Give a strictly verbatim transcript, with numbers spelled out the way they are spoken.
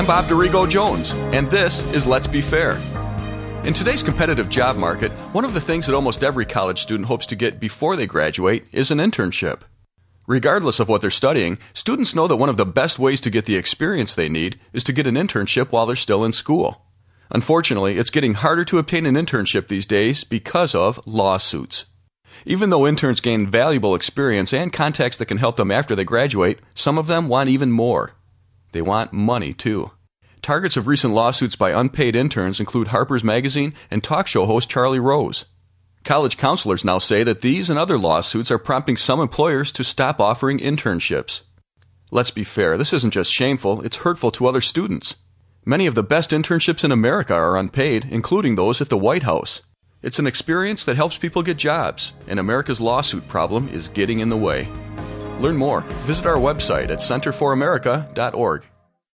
I'm Bob Dorigo Jones, and this is Let's Be Fair. In today's competitive job market, one of the things that almost every college student hopes to get before they graduate is an internship. Regardless of what they're studying, students know that one of the best ways to get the experience they need is to get an internship while they're still in school. Unfortunately, it's getting harder to obtain an internship these days because of lawsuits. Even though interns gain valuable experience and contacts that can help them after they graduate, some of them want even more. They want money, too. Targets of recent lawsuits by unpaid interns include Harper's Magazine and talk show host Charlie Rose. College counselors now say that these and other lawsuits are prompting some employers to stop offering internships. Let's be fair, this isn't just shameful, it's hurtful to other students. Many of the best internships in America are unpaid, including those at the White House. It's an experience that helps people get jobs, and America's lawsuit problem is getting in the way. Learn more. Visit our website at center for america dot org.